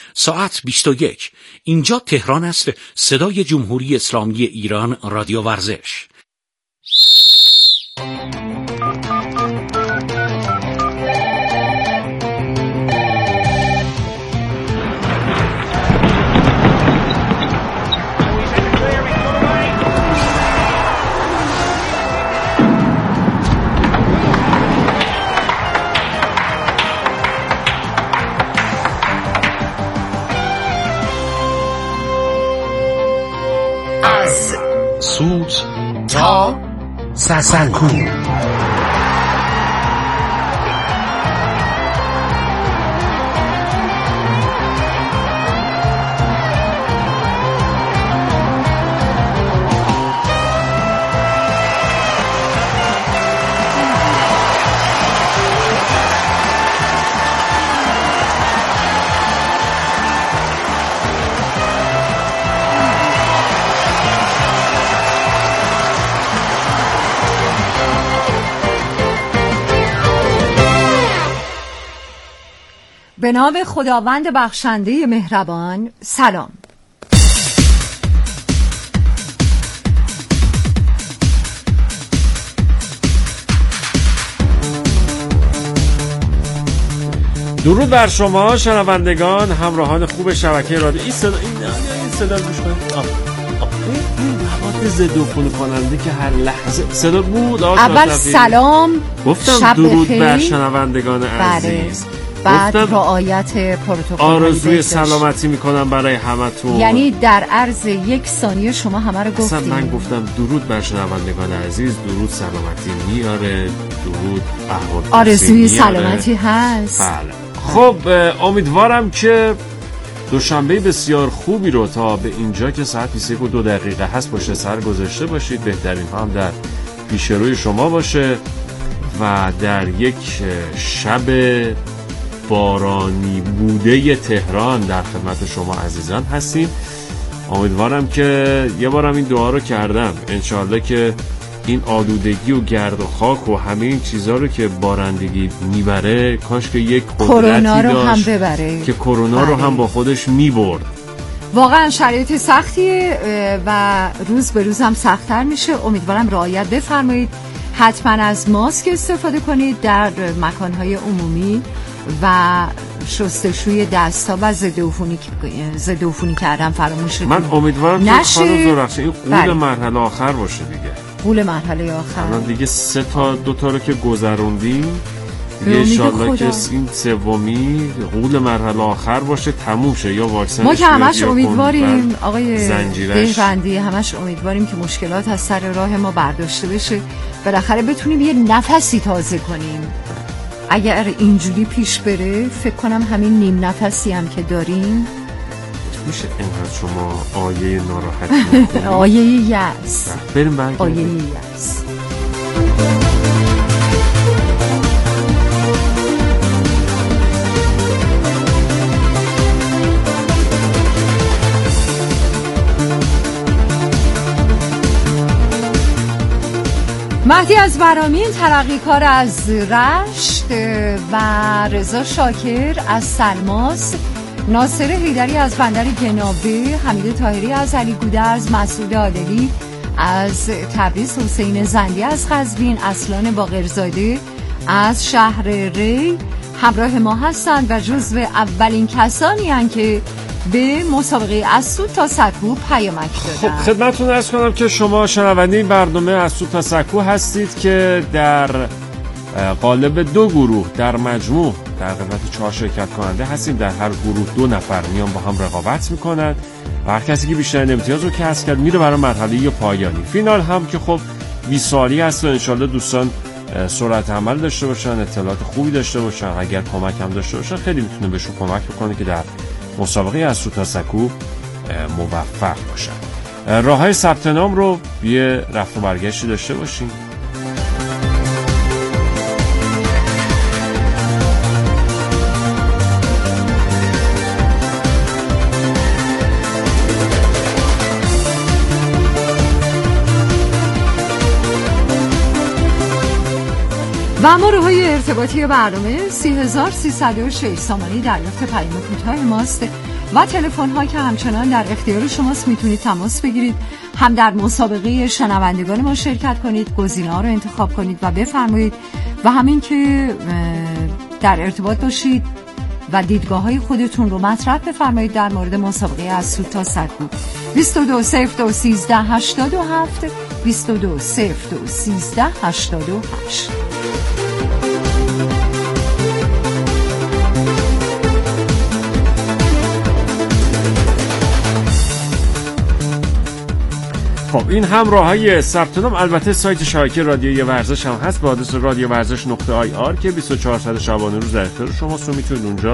ساعت 21. اینجا تهران است. صدای جمهوری اسلامی ایران، رادیو ورزش. از سوت تا سسنکو، به نام خداوند بخشنده مهربان. سلام. درود بر شما شنوندگان، همراهان خوب شبکه رادیو. این صدا گوش کنید. این مواد ضدعفونی کننده که هر لحظه صدا بود. اول سلام، گفتم درود بر شنوندگان عزیز. بعد رعایت پروتکل. آرزوی سلامتی میکنم برای همتون. یعنی در عرض 1 ثانیه شما همه رو گفتید. اصلا من گفتم درود بر شنوندگان عزیز، درود سلامتی میاره، درود آرزوی سلامتی هست. بله. خب امیدوارم که دوشنبه بسیار خوبی رو تا به اینجا که ساعت 21:02 هست پشت سر گذاشته باشید. بهترین ها هم در پیش روی شما باشه و در یک شب بارانی بوده تهران در خدمت شما عزیزان هستیم. امیدوارم که یه بارم این دعا رو کردم، انشالله که این آلودگی و گرد و خاک و همه این چیزا رو که بارندگی میبره، کاش که یک قدرتی داشت که کرونا رو هم با خودش میبرد. واقعا شرایط سختیه و روز به روز هم سخت‌تر میشه. امیدوارم رعایت بفرمایید. حتما از ماسک استفاده کنید در مکانهای عمومی و شستشوی دست‌ها و ضد عفونی کردن فراموش کنید. من امیدوارم که خانم زورخشی این قول مرحله آخر باشه دیگه. قول مرحله آخر. الان دیگه 2 تا رو که گذروندیم دیگه، انشالله که این سومی قول مرحله آخر باشه، تموم شه یا واکسن. ما که همش امیدواریم آقای بهرندی، همش امیدواریم که مشکلات از سر راه ما برداشته بشه، بالاخره بتونیم یه نفسی تازه کنیم. اگر اینجوری پیش بره فکر کنم همین نیم نفسی هم که داریم میشه اینقدر شما آیه ناراحتی آیه یأس. بریم برگردیم. آیه یأس. مهدی از برامین، ترقیکار از رشت و رضا شاکر از سلماس، ناصر حیدری از بندر گناوه، حمید طاهری از علی گودرز، مسعود عادلی از تبریز، حسین زندی از قزوین، اصلان باقرزاده از شهر ری همراه ما هستند و جزو اولین کسانی هستند که به مسابقه از سوت تا سکو پیامک دادن. خب خدمتتون عرض کنم که شما شنونده این برنامه از سوت تا سکو هستید که در قالب 2 گروه در مجموع در قسمت 4 شرکت کننده هستیم. در هر گروه 2 نفر میان با هم رقابت میکنند و هر کسی که بیشترین امتیاز رو کسب کرد میره برای مرحله پایانی. فینال هم که خب 20 سالی هست و انشالله دوستان سرعت عمل داشته باشن، اطلاعات خوبی داشته باشن، اگر کمک هم داشته باشن خیلی میتونه بهشون کمک بکنه که در مسابقه از سوت تا سکو موفق باشن. راههای ثبت نام رو یه رفت و برگشتی داشته باشیم. و امورهای ارتباطی برنامه 3306 سامانی دریافت پیام کوتاه ماست. و تلفن ها که همچنان در اختیار شماست. میتونید تماس بگیرید، هم در مسابقه شنوندگان ما شرکت کنید، گزینه ها رو انتخاب کنید و بفرمایید و همین که در ارتباط باشید و دیدگاه های خودتون رو مطرح بفرمایید در مورد مسابقه از سود تا سکو. 22021387 22021388. خب این هم راههای ثبت نام. البته سایت شبکه رادیویی ورزش هم هست با آدرس radiovarzash.ir که 24 شبانه روز در اختیار شماست و میتونید اونجا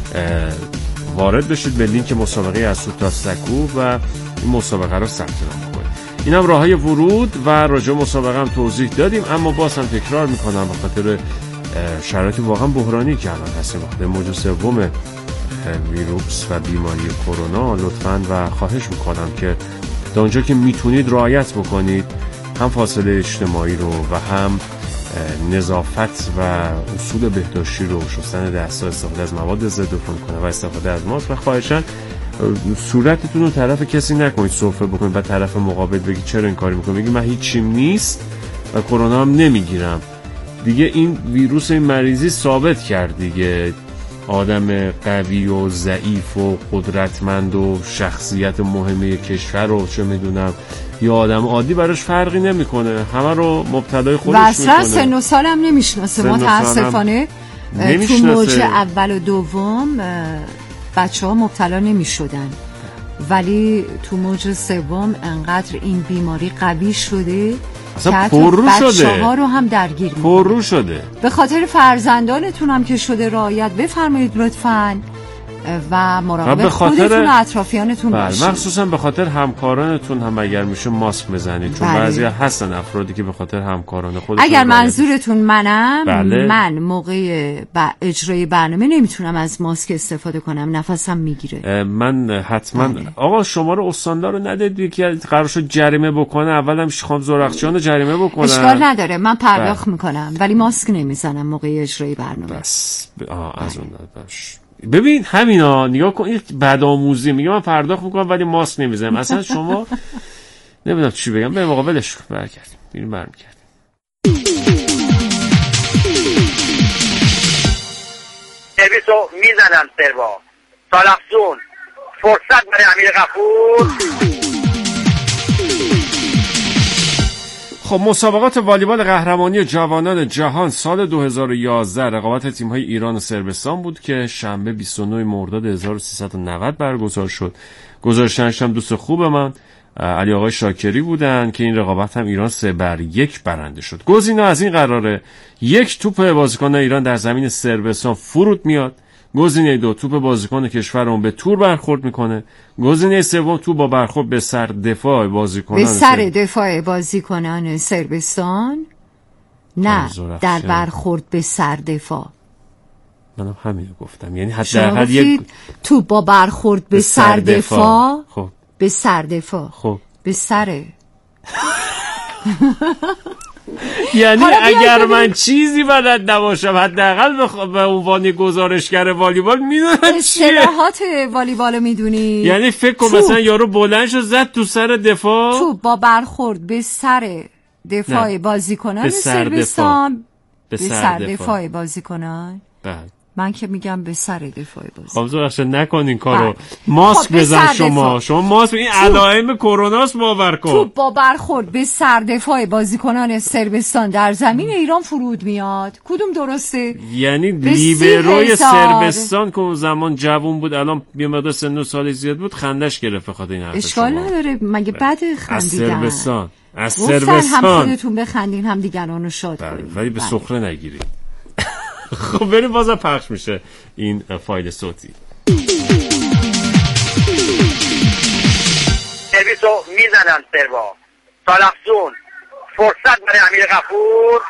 وارد بشید به لینک مسابقه از سود تا سکو و این مسابقه رو ثبت نام کنید. این هم راههای ورود و راجع به مسابقه هم توضیح دادیم، اما باز هم تکرار میکنم به خاطر شرایط واقعا بحرانی که الان هستیم، وقتی موج سوم ویروس و بیماری کرونا، لطفاً و خواهش میکنم که تا اونجا که میتونید رعایت بکنید، هم فاصله اجتماعی رو و هم نظافت و اصول بهداشتی رو، شستن دست ها، استفاده از مواد ضد عفونی و استفاده از ماسک، و خواهشاً صورتتون رو طرف کسی نکنید سرفه بکنید و طرف مقابل بگید چرا این کاری میکنید، بگید من هیچیم نیست و کرونا هم نمیگیرم. دیگه این ویروس، این مریضی ثابت کرد دیگه آدم قوی و ضعیف و قدرتمند و شخصیت مهمه کشور رو چه میدونم یا آدم عادی براش فرقی نمیکنه، همه رو مبتلای خودش میکنه. و اصلا سن و سال هم نمیشناسه. متاسفانه تو موج اول و دوم بچه ها مبتلا نمیشدن، ولی تو موج سوم انقدر این بیماری قوی شده که حتی بچه ها رو هم درگیر پررو شده. به خاطر فرزندانتون هم که شده رعایت بفرمایید لطفاً و مراقب خودتون و اطرافیانتون باشید. مخصوصا به خاطر همکارانتون هم اگر میشه ماسک بزنید، چون بعضی هستن افرادی که به خاطر همکاران خودشون، اگر منظورتون منم، من موقع اجرای برنامه نمیتونم از ماسک استفاده کنم، نفسم میگیره. من حتما آقا شما رو استاندار رو ندید که قرار شد جریمه بکنه، اولم خانم زرخشیان رو جریمه بکنه. اشکال نداره، من پرداخت میکنم ولی ماسک نمیزنم موقع اجرای برنامه. بس از اون باش. ببین همینا نگاه کن، این بدآموزی. میگه من پرداخت میکنم ولی ماسک نمیزنم. اصلا شما نمیدونم چی بگم. به مقابلش برگردیم، بیرون برمیگردیم. سرویسو میزنن سروا سالخزون، فرصت برای امیر غفور. خب مسابقات والیبال قهرمانی جوانان جهان سال 2011 رقابت تیم‌های ایران و صربستان بود که شنبه 29 مرداد 1390 برگزار شد. گزارشگرش هم دوست خوب من علی آقای شاکری بودن که این رقابت هم ایران 3-1 برنده شد. گزینه از این قراره: 1 توپ بازیکن ایران در زمین صربستان فرود میاد. گزینه 2 توپ بازیکن کشورمون به تور برخورد میکنه. گزینه 3 توپ با برخورد به سر دفاع بازیکنان، به سر دفاع بازیکنان صربستان، نه در برخورد به سر دفاع. منم همین گفتم، یعنی حداقل یک توپ با برخورد به سر دفاع. خب به سر دفاع، خب به سر یعنی اگر من چیزی بلد نباشم حداقل به عنوان گزارشگر والیبال میدونم اصطلاحات والیبال میدونی. یعنی فکر کن مثلا یارو بلند شد زد تو سر دفاع، تو با برخورد به سر دفاع بازیکنان صربستان، به سر دفاع بازیکنان. بله من که میگم به سر دفاع بازیکن. خب زورش نکن این کارو. ماسک بزن شما ماسک، این علائم کروناست باور کن. تو با برخورد به سر دفاع بازیکنان صربستان در زمین ایران فرود میاد. کدوم درسته؟ یعنی لیبروی صربستان که اون زمان جوون بود، الان یه مقدار سن و سال زیاد بود، خندش گرفت بخاطر این حرف. اشکال نداره، مگه بده خندیدن؟ از صربستان هم خودتون بخندین هم دیگران رو شاد کنین، ولی به سخره نگیرید. خب بریم بازم پخش میشه این فایل صوتی. سرویسو میزنن سروا سالخزون، فرصت برای امیر غفور.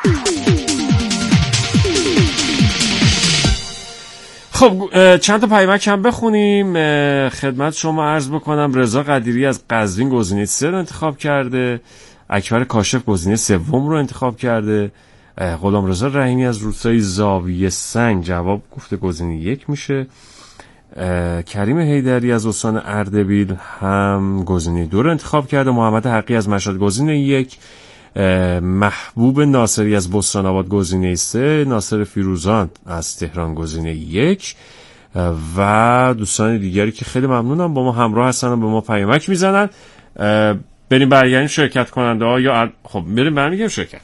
خب چند تا پیامک هم بخونیم خدمت شما عرض بکنم. رضا قدیری از قزوین گزینه 3 رو انتخاب کرده. اکبر کاشف گزینه 3 رو انتخاب کرده. غلامرضا رحیمی از روستای زاویه سنگ جواب گفته گزینه 1 میشه. کریم حیدری از استان اردبیل هم گزینه 2 رو انتخاب کرده. محمد حقی از مشهد گزینه 1. محبوب ناصری از بستان آباد گزینه 3، ناصر فیروزان از تهران گزینه 1 و دوستان دیگری که خیلی ممنونم با ما همراه هستن و به ما پیامک میزنن. بریم برگردیم شرکت کننده ها یا خب بریم برمیگردیم شرکت.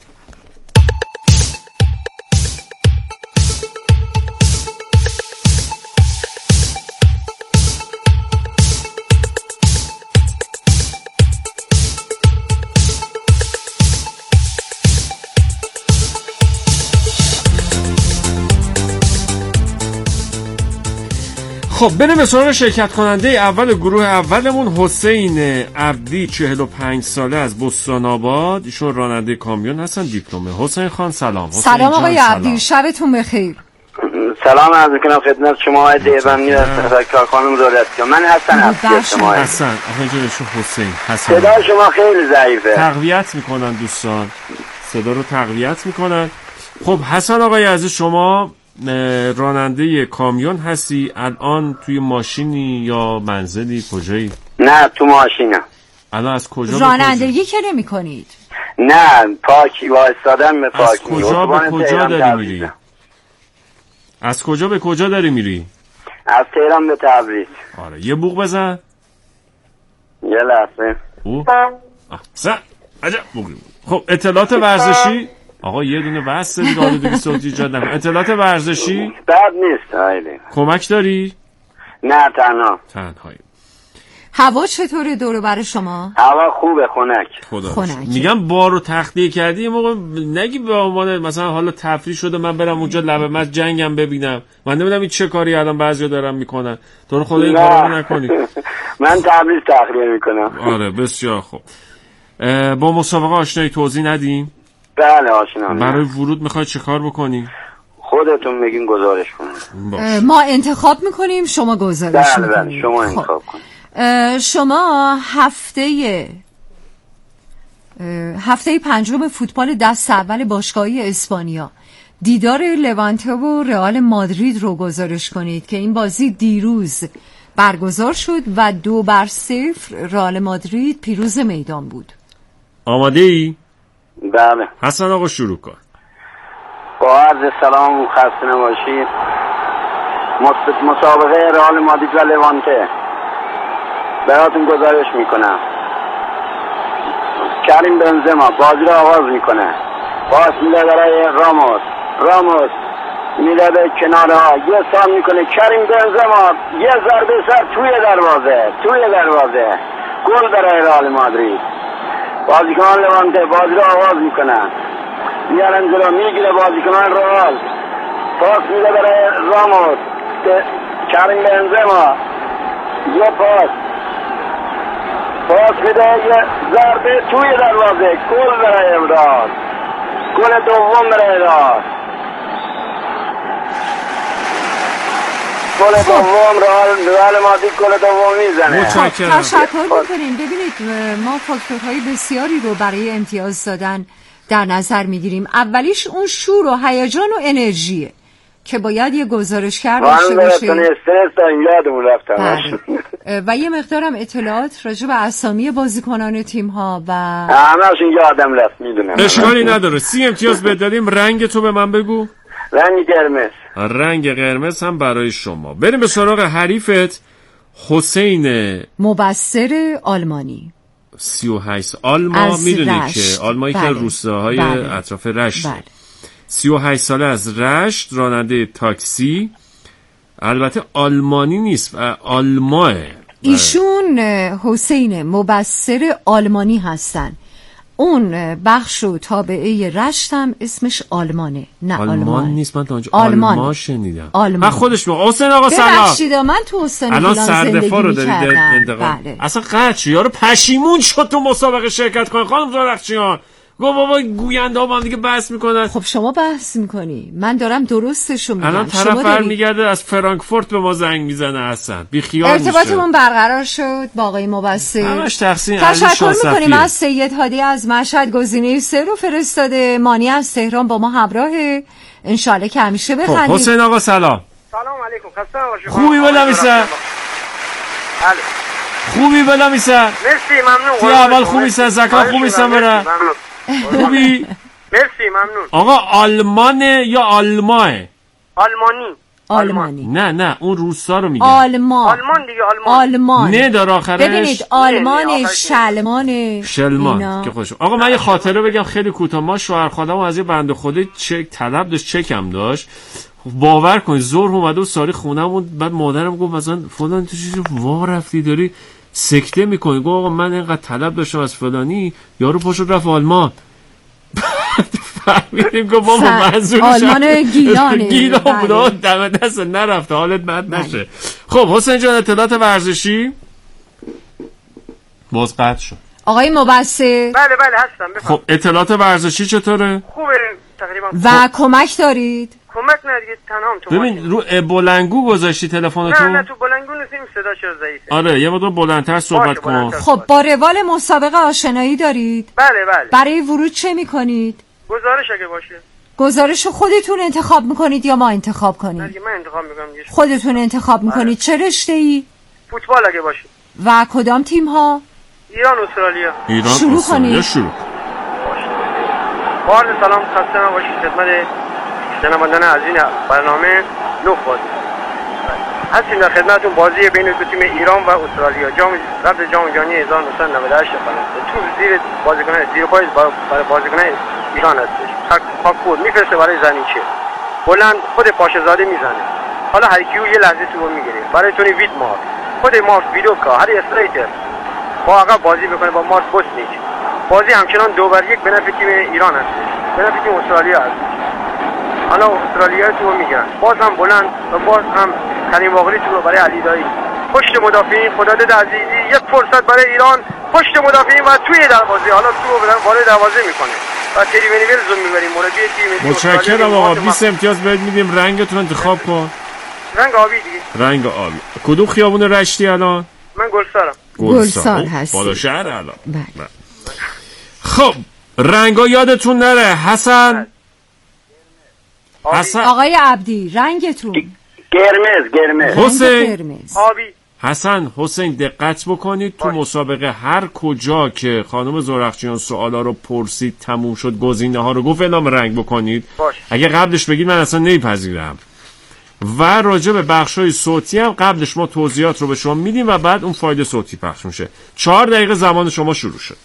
خب بریم به سراغ شرکت کننده اول گروه اولمون. حسین عبدی 45 ساله از بستان آباد، ایشون راننده کامیون هستن، دیپلمه. حسین خان سلام. سلام آقای عبدی، شبتون بخیر. سلام عرض می‌کنم خدمت شما دیوانی کارخانه مدیریت. من حسن آقای جانشون حسین حسن. صدا شما خیلی ضعیفه. تقویت میکنن دوستان، صدا رو تقویت میکنن. خب حسن آقای عزیز، شما راننده کامیون هستی، الان توی ماشینی یا منزلی، کجایی؟ نه تو ماشینم. الان از کجا رانندگی که نمی کنید؟ نه پاک وایستادم به پاک. از کجا به کجا داری میری؟ از کجا به کجا داری میری؟ از تهران به تبریز. آره یه بوق بزن. یه لحظه. احسن عجب بوقی. خب اطلاعات ورزشی آقا یه دونه بس دید آلودگی صوتی ایجاد نکن. اطلاعات ورزشی بد نیست. هایده کمک داری؟ نه تنهایی. هوا چطوره دور بر شما؟ هوا خوبه، خنک. میگم بار رو تخلیه کردی یه موقع نگی به عنوان مثلا حالا تفریح شده من برم اونجا لبه مست جنگم ببینم. من نمیدونم این چه کاری الان بعضیا دارن میکنن. تو رو خدا این کارو نکنی. من تبریز تخلیه میکنم. آره بسیار خوب. با مسابقه آشنایی توضیح ندیم؟ بله آشنام. برای ورود میخوای چه کار بکنی؟ خودتون بگین گزارش کنید. ما انتخاب میکنیم شما گزارش میکنید. بله شما انتخاب کنید. شما هفته پنجم فوتبال دست اول باشگاهی اسپانیا دیدار لوانته و رئال مادرید رو گزارش کنید که این بازی دیروز برگزار شد و 2-0 رئال مادرید پیروز میدان بود. آماده ای؟ بله. حسن آقا شروع کن. با عرض سلام و خسته نباشید. مسابقه رئال مادرید و لوانته براتون گزارش میکنم. کریم بنزما بازی رو آغاز میکنه، پاس میده برای راموس میده به کناره ها، یه سال میکنه کریم بنزما، یه ضربه سر توی دروازه گل برای رئال مادرید. بازیکن لوانته بازی رو آغاز میکنن، میارن جلو، میگیره بازیکن رئال، پاس میده برای راموس، کریم بنزما یه پاس میده، یه ضربه توی دروازه، گل برای رئال، گل دوم برای رئال، گل دوم رئال مادرید گل دوم میزنه. تشکر میکنیم. ببینید ما فاکتورهای بسیاری رو برای امتیاز دادن در نظر میگیریم. اولیش اون شور و هیجان و انرژیه که باید یه گزارشگر داشته باشه. و یه مقدارم اطلاعات راجع به اسامی بازیکنان تیم ها و همه‌شون یادم رفت. میدونم اشکالی نداره. 30 امتیاز بدادیم. رنگ تو به من بگو. رنگ قرمز هم برای شما. بریم به سراغ حریفت حسین مبصر آلمانی 38 آلما. میدونی که آلمایی که روستاهای اطراف رشت. 38 ساله از رشت، راننده تاکسی. البته آلمانی نیست، آلماه. ایشون حسین مبصر آلمانی هستن. اون بخش و تابعه رشت هم اسمش آلمانه. نه آلمان نیست. من تا اونجا آلمان شنیدم. من خودش میگم حسین آقا سلام. ببخشید من تو حسین فلان زندگی می‌کردم. بله. اصلا قچ یارو پشیمون شد تو مسابقه شرکت کنه. خانم زرخشیان گو بابا گوینده ها با هم دیگه بحث میکنن. خب شما بحث میکنی، من دارم درستشو میگم. الان طرف برمیگرده از فرانکفورت به ما زنگ میزنه. اصلا بی خیال میشه. ارتباطمون برقرار شد با آقای مبصر. همش تقسیم. تشکر میکنیم از سید هادی از مشهد گزینه 3 رو فرستاده. مانی از تهران با ما همراهه. انشالله که همیشه بخندید. حسین آقا سلام. سلام علیکم. خسته نباشید. خوبی بلمیسر؟ بله. خوبی بلمیسر؟ مرسی ممنون. تی اول خوبیسن زکات خوبیسن برا؟ خوبی؟ مرسی ممنون. آقا آلمانه یا آلماه؟ آلمانی. نه اون روسا رو میگه. آلمان دیگه آلمان. نه داره آخرش. ببینید آلمان شلمان که خوشم. آقا من یه خاطره بگم خیلی کوتاه. ما شوهر خاله‌مون از یه بنده خدای چک طلب داشت، چکم داشت. باور کنید ظهر اومده و ساری خونمون، بعد مادرم گفت مثلا فلان تو چیزی وا رفتی داری سکته میکنی. گفت آقا من اینقدر طلب داشتم از فلانی، یارو پاشو رفت آلمان. فهمیدیم که بابا منظورش آلمان گیلان بود، دم دست نرفته حالت بد نشه. خب حسین جان اطلاعات ورزشی باز قطع شد. آقای مبصر. بله هستم. خب اطلاعات ورزشی چطوره؟ خوبه تقریبا. و کمک دارید؟ کمک نه دیگه، تنهام تو. ببین رو بلنگو گذاشتی تلفنتو؟ نه تو بلنگو نیستیم، صدا چرا ضعیفه. آره یه مقدار بلندتر صحبت کن. خب با روال مسابقه آشنایی دارید؟ بله. برای ورود چه میکنید؟ گزارش اگه باشه. گزارشو خودتون انتخاب میکنید یا ما انتخاب کنیم؟ نه من انتخاب میکنم دیگه. خودتون انتخاب میکنید. چه رشته‌ای؟ فوتبال اگه باشه. و کدام تیم ها؟ ایران استرالیا. شروع کنید. شروع. با عرض سلام، خسته نباشید خدمت شنوندگان عزیز برنامه نوف بازی. هستیم در خدمتتون بازی بین دو تیم ایران و استرالیا، رفت جام جهانی 1998 فرانسه. تو زیر بازیکنان زیر پای برای بازیکنان ایران هستش. پاکور میفرسته برای زنیچه. بلند خود پاشه‌زاده میزنه. حالا هر کیو یه لحظه تو میگیره. برای تونی وید مارک. خود مارک ویدوکا هر استریتر با عقب بازی میکنه با مارک بوسنیک. بازی همچنان 2-1 به نفع تیم ایران هستش. به نفع تیم استرالیا هست. حالا استرالیا تو میگن باز هم بلند و باز هم کریم باقری تو برای علی دایی. پشت مدافعین خداداد عزیزی، یک فرصت برای ایران، پشت مدافعین و توی دروازه. حالا تو بدن وارد دروازه میکنه و تری ونیول زوم میبریم مربی تیم. متشکرم آقا. 20 امتیاز بهت میدیم. رنگتون انتخاب کن. رنگ آبی دیگه. رنگ آبی. کدوم خیابون رشتی الان؟ من گلسارم. گلسار هستی. بالا شهر الان. بله. خب رنگا یادتون نره. حسن. آقای عبدی رنگتون؟ قرمز. حسین. آبی. حسن حسین دقت بکنید تو مسابقه هر کجا که خانم زرخشیان سوالا رو پرسید تموم شد گزینه ها رو گفت اعلام رنگ بکنید. اگه قبلش بگید من اصلا نمیپذیرم. و راجع به بخشای صوتی هم قبلش ما توضیحات رو به شما میدیم و بعد اون فایل صوتی پخش میشه. 4 دقیقه زمان شما شروع شد.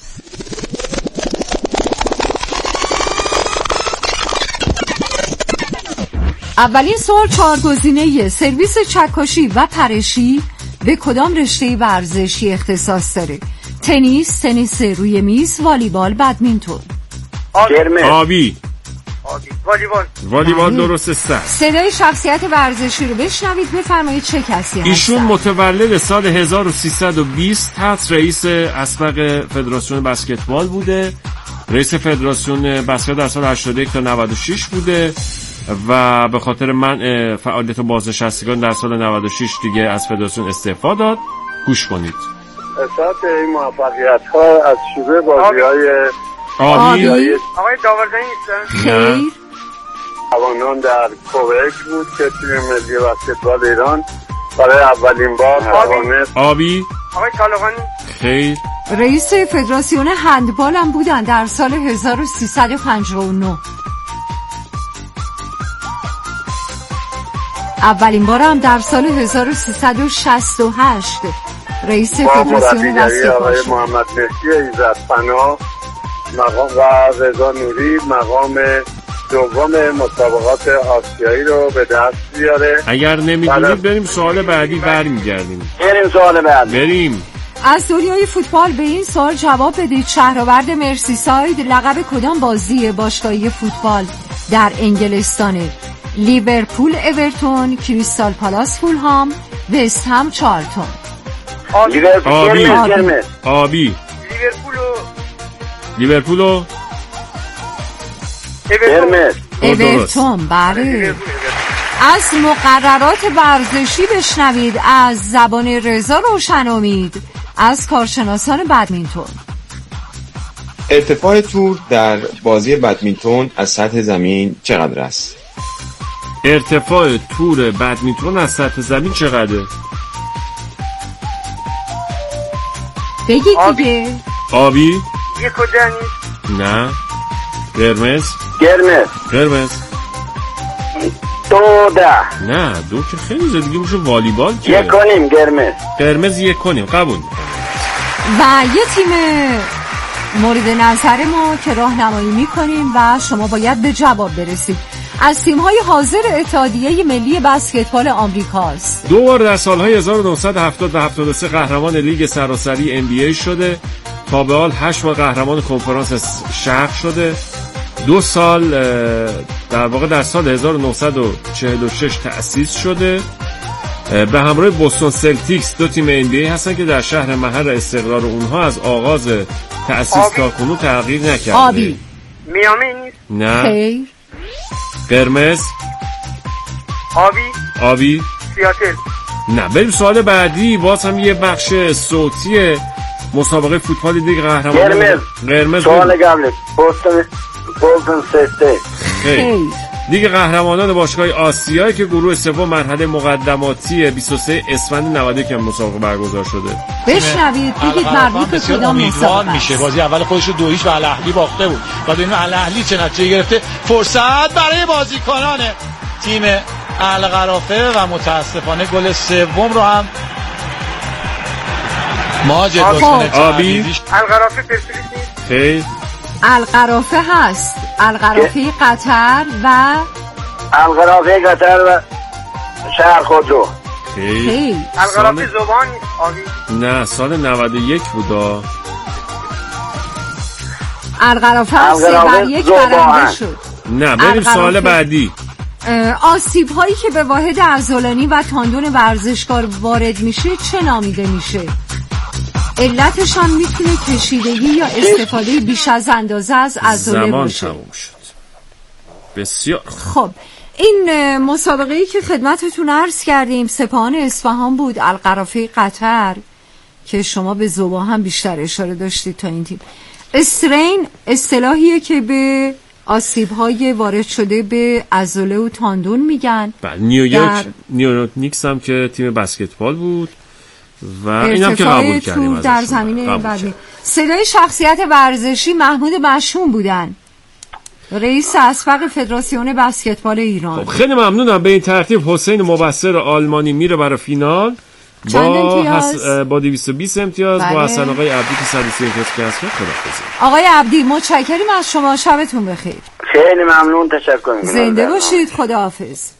اولین سوال 4 گزینه سرویس چکشی و پرشی به کدام رشته ورزشی اختصاص داره؟ تنیس روی میز، والیبال، بدمینتون. آبی. والیبال درست است. صدای شخصیت ورزشی رو بشنوید بفرمایید چه کسی هست؟ ایشون متولد سال 1320 هست. رئیس اسبق فدراسیون بسکتبال بوده. رئیس فدراسیون بسکتبال در سال 81 تا 96 بوده و به خاطر منع فعالیت بازنشستگان در سال 96 دیگه از فدراسیون استعفا داد. گوش کنید. اساس این موفقیت ها از شروع بازی های آبی. آقای داوردنی نیستن؟ خیر. توانان در کویت بود که تیم ملی بسکتبال ایران برای اولین بار توانست. آبی. آقای طالقانی؟ خیر. رئیس فدراسیون هندبال هم بودن در سال 1359. اولین بار هم در سال 1368 رئیس فدراسیون بسکتبال آقای محمد مهدی ایزدپناه مقام و رضا نوری مقام دوم مسابقات آسیایی رو به دست بیاره. اگر نمیدونید بریم سوال بعدی برمیگردیم. بریم. از دنیای فوتبال به این سوال جواب بدید. شهرآورد مرسیساید لقب کدام بازی باشگاهی فوتبال در انگلستانه؟ لیورپول اورتون، کریستال پالاس فولهام، وست هم چارلتون. آبی. لیورپول اورتون. بله. از مقررات ورزشی بشنوید از زبان رضا روشن‌امید از کارشناسان بدمینتون. ارتفاع تور در بازی بدمینتون از سطح زمین چقدر است؟ ارتفاع تور بدمینتون از سطح زمین چقدره؟ بگید دیگه. آبی؟ 1.5. نه. قرمز؟ قرمز 2.10. نه 2 که خیلی زیاد دیگه میشه والیبال که 1.5 قرمز 1.5 قبول. و یه تیم مورد نظر ما که راهنمایی میکنیم و شما باید به جواب برسید. از تیم‌های حاضر اتحادیه ملی بسکتبال آمریکاست. 2 بار در سال‌های 1970 و 73 قهرمان لیگ سراسری NBA شده. تا به حال 8 بار قهرمان کنفرانس شرق شده. 2 سال در واقع در سال 1946 تأسیس شده. به همراه بوستون سلتیکس 2 تیم NBA هستن که در شهر محل استقرار اونها از آغاز تأسیس تا کنون تغییر نکرده. آبی. میامی نیست؟ نه. خیر. قرمز. آبی. سیاتل. نه. بریم سوال بعدی. باز هم یه بخش صوتی مسابقه فوتبال لیگ قهرمانان. قرمز. سوال قبل بوستون سلتیکس. خیر. لیگ قهرمانان باشگاه آسیا که گروه سوم مرحله مقدماتی 23 اسفند 91 مسابقه برگزار شده. بشنوید بگید مربوط به کدام مسابقه میشه. بازی اول خودش رو 2-0 به الاهلی باخته بود. بعد این الاهلی چه نتیجه گرفته؟ فرصت برای بازیکنان تیم القرافه و متاسفانه گل سوم رو هم ماجد آبی. القرافه پرسپولیس نیست؟ خیر. القرافه هست. القرافه قطر و القرافه قطر و شهر خودرو. خیر. القرافه زبان آبی. نه سال 91 بودا. القرافه 3-1 برنده شد. نه بریم سوال بعدی. آسیب هایی که به واحد عضلانی و تاندون ورزشکار وارد میشه چه نامیده میشه؟ علتشان میتونه کشیدگی یا استفاده بیش از اندازه از عضله باشه. زمان تموم شد. بسیار خب این مسابقه‌ای که خدمتتون عرض کردیم سپاهان اصفهان بود، القرافه قطر که شما به ذوبا هم بیشتر اشاره داشتید تا این تیم. استرین اصطلاحیه که به آسیب‌های وارد شده به عضله و تاندون میگن. نیویورک نیکس هم که تیم بسکتبال بود و اینم که قبول کردیم در زمینه بعدی. صدای شخصیت ورزشی محمود مشهون بودن، رئیس اسبق فدراسیون بسکتبال ایران. خب خیلی ممنونم. به این ترتیب حسین مبصر آلمانی میره برای فینال با 220 امتیاز. با حسن آقای عبدی که 130 امتیاز کسب کرد. خداحافظ آقای عبدی، متشکریم از شما. شبتون بخیر. خیلی ممنون. تشکر می‌کنم. زنده باشید. خداحافظ.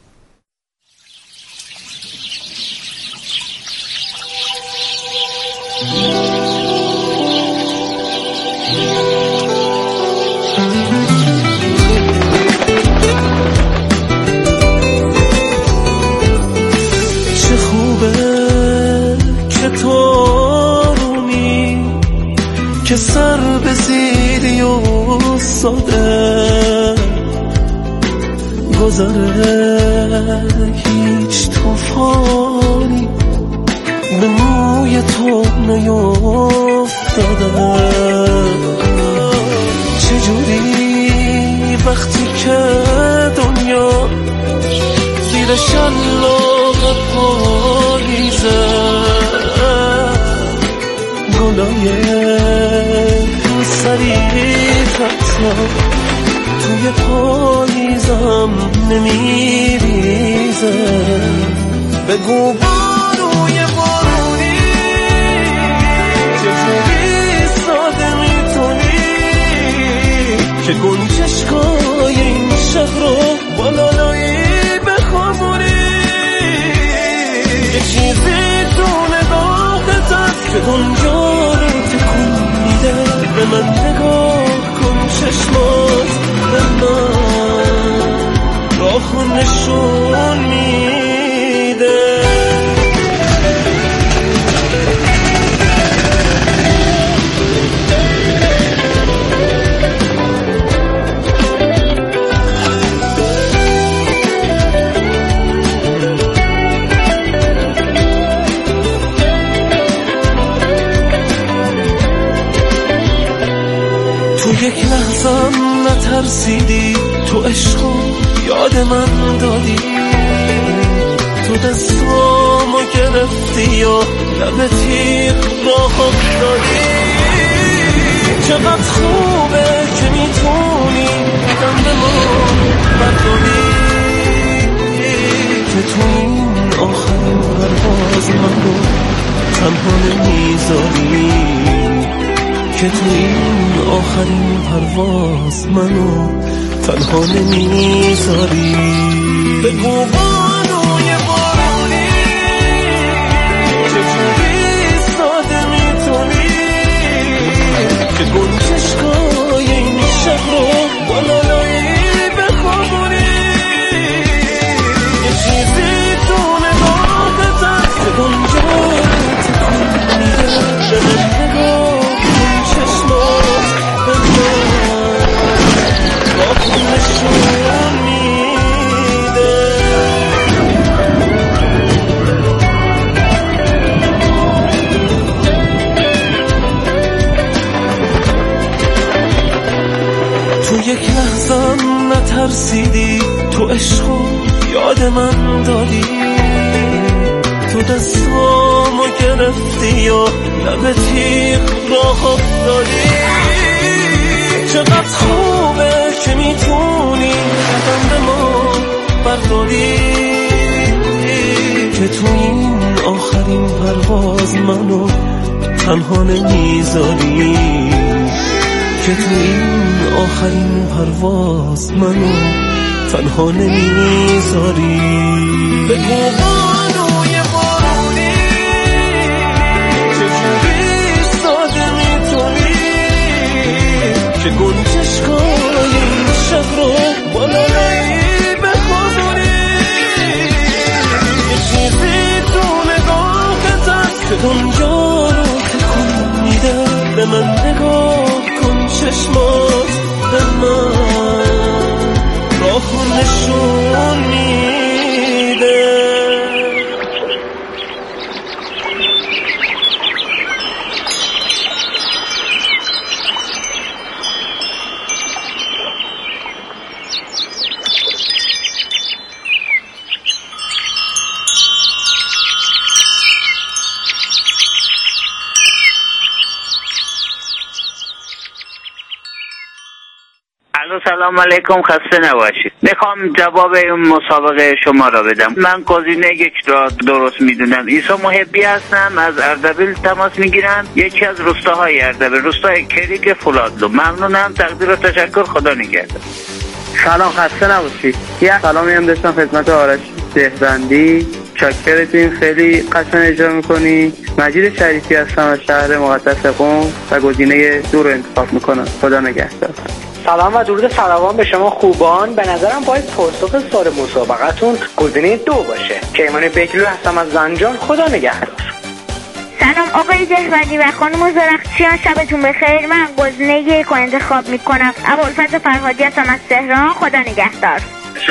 چه خوبه که تو رومی که سر به زیدی و ساده گذره هیچ توفانی به موی تو نیفتاده. چجوری وقتی که دنیا زیر شلاق پاییزه گلای سریعت توی پاییزم نمیریزه. بگو باروی بارونی چجوری ساده میتونی که گنجشکای این شهر رو با لالایی بخوابونی. یه چیزی تو نگاهت هست که دنیا رو تکون میده. به من نگاه کن، چشمات به من راهو نشون میده. تو یک لحظم نترسیدی، تو عشقو یاد من دادی، تو دستامو گرفتی و لب تیغ راه افتادی. چقدر خوبه که میتونی قدم به ما برداری، که تو این آخرین پرواز منو تنها نمیذاری، که تو این آخرین پرواز منو تنها نمیذاری. بگو بانوی بارونی چجوری ساده میتونی که گنجشکای این شب رو بالایی بخوابونی. یه چیزی تو نگاهت هست که گنجا تکون میده، به من نگاه کن چشمات به من راه نشون میده. تو یک لحظه نترسیدی، تو عشقو یاد من دادی، تو دستامو گرفتی و لب تیغ راه افتادی. چقدر خوبه که میتونی قدم به ما برداری، که تو این آخرین پرواز منو تنها نمیذاری، که تو این آخرین پرواز منو تنها نمیذاری. بگو بانوی بارونی چجوری ساده میتونی که گنجشکای این شب رو بالایی بخوابونی. یه چیزی تو نگاهت هست که دنیا رو تکون میده، به من نگاه کن چشمات به من راه نشون میده. سلام علیکم، خسته نباشید. میخوام جواب این مسابقه شما را بدم. من گزینه یک را درست میدونم. عیسی محبی هستم، از اردبیل تماس میگیرم، یکی از روستاهای اردبیل، روستای کریک فولادلو. ممنونم، تقدیر و تشکر، خدا نگهدار. سلام، خسته نباشید. یه سلامی هم داشتم خدمت آرش دهبندی. شاکرتین، خیلی قشنگ اجرا میکنی. مجید شریفی هستم از شهر مقدس قم و گزینه 2 رو انتخاب میکنم. خدا نگهدار. سلام و درود فراوان به شما خوبان. به نظرم باید پاسخ سوال مسابقتون گزینه 2 باشه. کیمان بگلو هستم از زنجان. خدا نگهدار. سلام آقای دهبندی و خانم زرخشیان، شبتون بخیر. من گزینه 1 رو انتخاب میکنم. ابوالفضل فرهادی هستم از تهران. خدا نگهدار.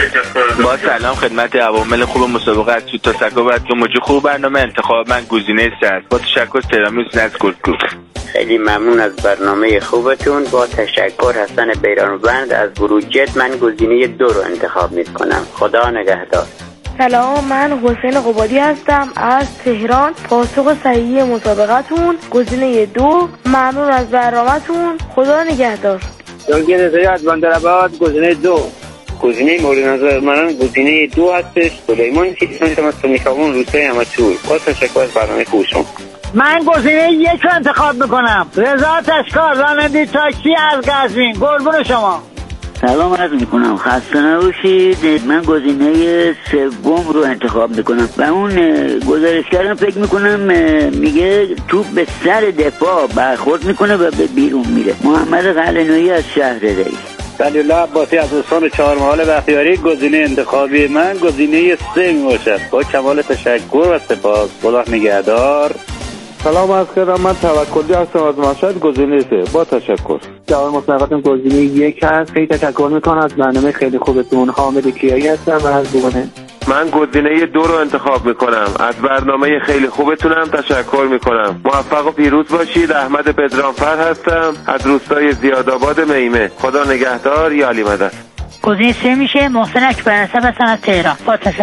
با سلام خدمت عوامل خوب مسابقه از تو تسکو باید که موجود خوب برنامه انتخاب من گزینه 3 است. با تشکر ترامیز نزگردگو. خیلی ممنون از برنامه خوبتون. با تشکر حسن بیرانوند از بروجت. من گزینه 2 رو انتخاب میکنم. خدا نگهدار. سلام، من حسین قبادی هستم از تهران. پاسخ صحیح مسابقتون گزینه 2. ممنون از برنامه‌تون. خدا نگهدار. جنگی رضایی از بندرآباد. گزینه 2. گزینه مورد نظر من گزینه 2 هستش. سلیمان کیسان از میخوابون روستای امچور. با تشکر از برنامه خوبشون. من گزینه 1 رو انتخاب میکنم. رضا تشکار، راننده تاکسی از قزوین. قربون شما. سلام عرض میکنم، خسته نباشید. من گزینه 3 رو انتخاب میکنم و اون گزارشگرم فکر میکنم میگه توپ به سر دفاع برخورد میکنه و به بیرون میره. محمد قلعه‌نویی از شهر ری. ولی الله عباسی از استان چهارمحال بختیاری. گزینه انتخابی من گزینه 3 میباشد. با کمال تشکر و سپاس. خدا نگهدار. سلام عرض کردم، من توکلی هستم از مشهد. گزینه 3. با تشکر. جواب مسابقتون گزینه 1 هست. خیلی تشکر میکنم از برنامه خیلی خوبتون. حامد کیایی هستم از بونه. من گزینه 2 رو انتخاب میکنم. از برنامه خیلی خوبتونم تشکر میکنم. موفق و پیروز باشید. احمد پدرامفر هستم از روستای زیادآباد میمه. خدا نگهدار. یا علی مدد. گزینه 3 میشه محسن اکبر نسب هستن از تهران. با